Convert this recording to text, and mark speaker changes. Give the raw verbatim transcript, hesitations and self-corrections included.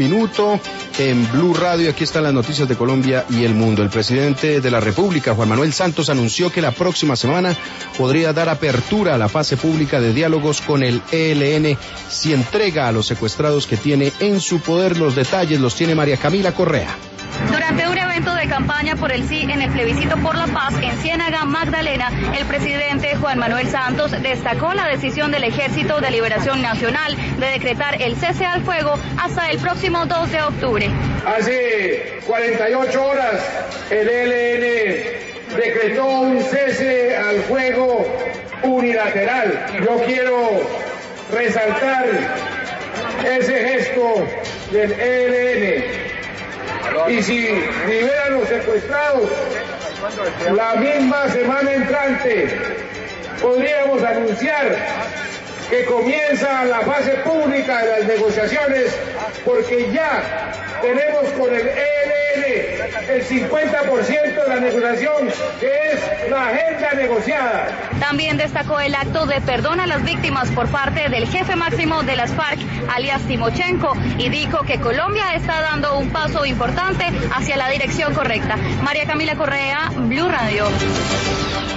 Speaker 1: minuto en Blue Radio. Aquí están las noticias de Colombia y el mundo. El presidente de la República, Juan Manuel Santos, anunció que la próxima semana podría dar apertura a la fase pública de diálogos con el E L N si entrega a los secuestrados que tiene en su poder. Los detalles los tiene María Camila Correa.
Speaker 2: Durante un evento de campaña por el sí en el plebiscito por la paz en Ciénaga, Magdalena, el presidente Juan Manuel Santos destacó la decisión del Ejército de Liberación Nacional de decretar el cese al fuego hasta el próximo dos de octubre.
Speaker 3: Hace cuarenta y ocho horas el E L N decretó un cese al fuego unilateral. Yo quiero resaltar ese gesto del E L N. Y si liberan los secuestrados, la misma semana entrante podríamos anunciar que comienza la fase pública de las negociaciones, porque ya tenemos con el E L N el cincuenta por ciento de la negociación, que es la agenda negociada.
Speaker 2: También destacó el acto de perdón a las víctimas por parte del jefe máximo de las FARC, alias Timochenko, y dijo que Colombia está dando un paso importante hacia la dirección correcta. María Camila Correa, Blue Radio.